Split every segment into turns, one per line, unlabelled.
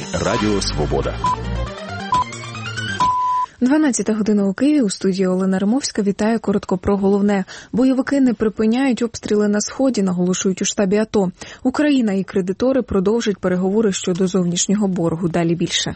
Радіо Свобода.
12 година у Києві. У студії Олена Римовська. Вітаю. Коротко про головне. Бойовики не припиняють обстріли на Сході, наголошують у штабі АТО. Україна і кредитори продовжать переговори щодо зовнішнього боргу. Далі більше.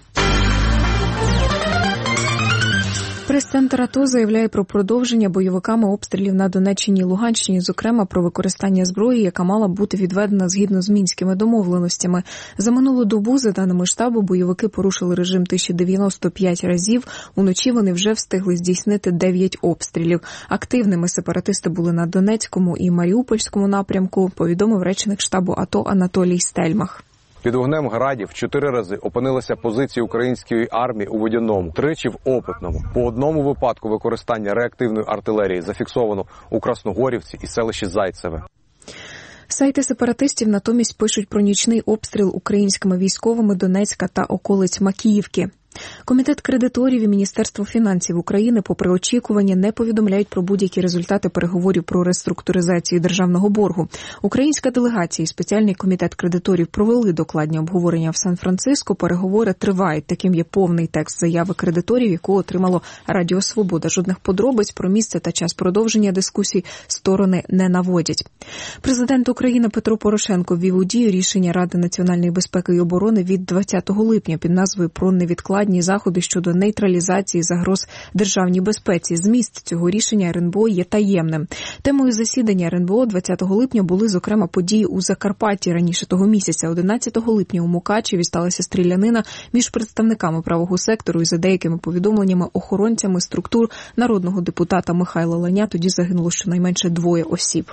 Прес-центр АТО заявляє про продовження бойовиками обстрілів на Донеччині і Луганщині, зокрема про використання зброї, яка мала бути відведена згідно з мінськими домовленостями. За минулу добу, за даними штабу, бойовики порушили режим тиші 95 разів. Уночі вони вже встигли здійснити 9 обстрілів. Активними сепаратисти були на Донецькому і Маріупольському напрямку, повідомив речник штабу АТО Анатолій Стельмах.
Під вогнем градів 4 рази опинилися позиції української армії у Водяному, 3 в Опитному. По одному випадку використання реактивної артилерії зафіксовано у Красногорівці і селищі Зайцеве.
Сайти сепаратистів натомість пишуть про нічний обстріл українськими військовими Донецька та околиць Макіївки. Комітет кредиторів і Міністерство фінансів України, попри очікування, не повідомляють про будь-які результати переговорів про реструктуризацію державного боргу. Українська делегація і спеціальний комітет кредиторів провели докладні обговорення в Сан-Франциско. Переговори тривають. Таким є повний текст заяви кредиторів, яку отримало Радіо Свобода. Жодних подробиць про місце та час продовження дискусій сторони не наводять. Президент України Петро Порошенко ввів у дію рішення Ради національної безпеки і оборони від 20 липня під назвою «Про невідкладні заходи щодо нейтралізації загроз державній безпеці». Зміст цього рішення РНБО є таємним. Темою засідання РНБО 20 липня були, зокрема, події у Закарпатті раніше того місяця. 11 липня у Мукачеві сталася стрілянина між представниками правого сектору і, за деякими повідомленнями, охоронцями структур народного депутата Михайла Ланя. Тоді загинуло щонайменше 2 осіб.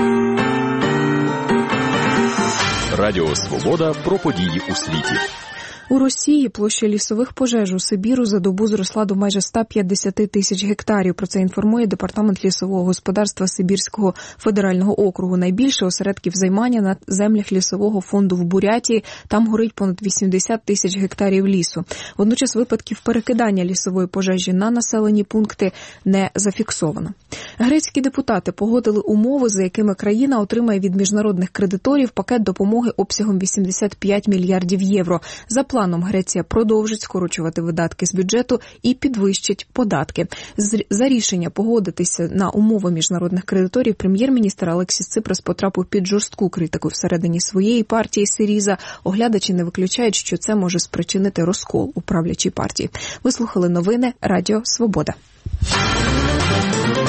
Радіо Свобода про події у світі.
У Росії площа лісових пожеж у Сибіру за добу зросла до майже 150 тисяч гектарів. Про це інформує Департамент лісового господарства Сибірського федерального округу. Найбільше осередків займання на землях лісового фонду в Бурятії. Там горить понад 80 тисяч гектарів лісу. Водночас випадків перекидання лісової пожежі на населені пункти не зафіксовано. Грецькі депутати погодили умови, за якими країна отримає від міжнародних кредиторів пакет допомоги обсягом 85 мільярдів євро. За планом Греція продовжить скорочувати видатки з бюджету і підвищить податки. За рішення погодитися на умови міжнародних кредиторів прем'єр-міністр Алексіс Ципрас потрапив під жорстку критику всередині своєї партії Сиріза. Оглядачі не виключають, що це може спричинити розкол у правлячій партії. Ви слухали новини Радіо Свобода.